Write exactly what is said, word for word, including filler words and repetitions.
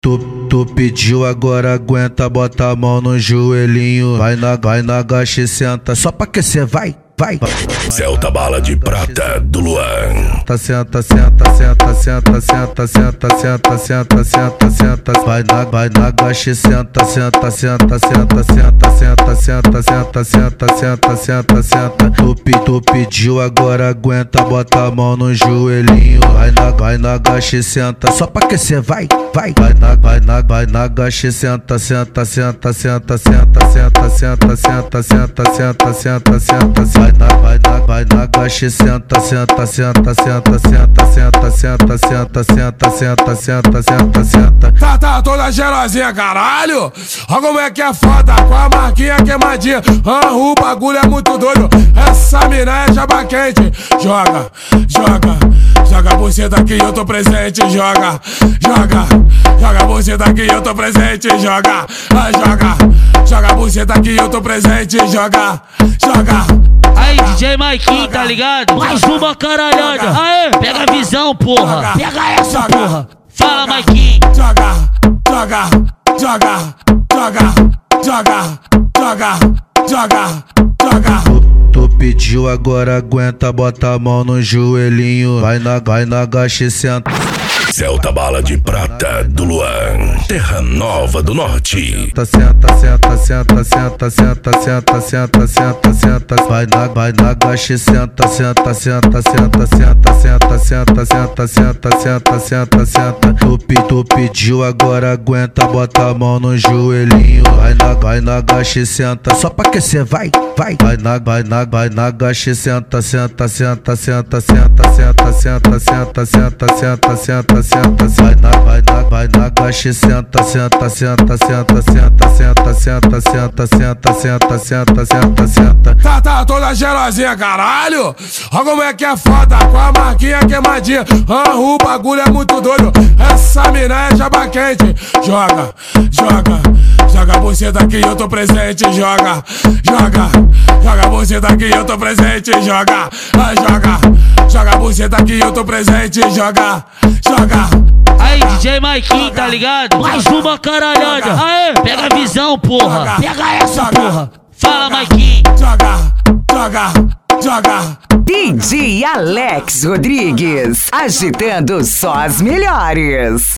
Tu, tu pediu, agora aguenta, bota a mão no joelhinho. Vai na, vai na gacha e senta, só pra aquecer, vai, vai. Celta Bala de Prata do Luan. Senta, senta, senta, senta, senta, senta, senta, senta, senta, senta. Vai na, vai na gacha e senta, senta, senta, senta, senta, senta, senta, senta, senta, senta, senta, senta. Tu, tu pediu, agora aguenta, bota a mão no joelhinho. Vai na, vai na gacha e senta, só pra aquecer, vai, vai. Vai na, vai na, vai na gacha e senta, senta, senta, senta, senta, senta, senta, senta, senta, senta, senta, senta. Vai na, vai na, vai na gacha e senta, senta, senta, senta, senta, senta, senta, senta, senta, senta, senta, senta, senta. Tá, tá toda gelosinha, caralho. Olha como é que é foda, com a marquinha queimadinha. Ah, o bagulho é muito doido. Essa mina é jaba quente. Joga, joga, joga você daqui, eu tô presente. Joga, joga, joga você daqui, eu tô presente. Joga, ah, joga, joga você daqui, eu tô presente. Joga, joga. Aí, D J Maikinho, tá ligado? Mais uma caralhada. Aê, pega a visão, porra. Pega essa, porra. Fala, Maikinho. Joga, joga, joga, joga, joga, joga, joga, joga. Tu pediu, agora aguenta, bota a mão no joelhinho. Vai na, vai na gacha e senta. Celta Bala de Prata do Luan, Terra Nova do Norte. Senta, senta, senta, senta, senta, senta, senta, senta, senta. Vai na, vai na gacha e senta, senta, senta, senta, senta, senta, senta, senta, senta, senta, senta, senta. Tu, tu pediu, agora aguenta, bota a mão no joelhinho. Vai na, vai na gacha e senta, só pra aquecer, vai, vai. Vai na, vai na, vai na gacha e senta, senta, senta, senta, senta, senta, senta, senta, senta, senta, senta. Senta, vai na, vai na, vai na gacha e senta, senta, senta, senta, senta, senta, senta, senta, senta, senta, senta, senta, senta. Tá, tá toda gelosinha, caralho. Olha como é que é foda, com a marquinha queimadinha. Ah, o bagulho é muito doido. Essa mina é jaba quente. Joga, joga, joga você daqui, eu tô presente. Joga, joga, joga você daqui, eu tô presente. Joga, ah, joga, joga você daqui, eu tô presente. Joga, joga. Aí, D J Maikinho, tá ligado? Mais uma caralhada. Aê, pega a visão, porra. Pega essa, porra. Fala, Maikinho. Joga, joga, joga. D J Alex Rodrigues, agitando só as melhores.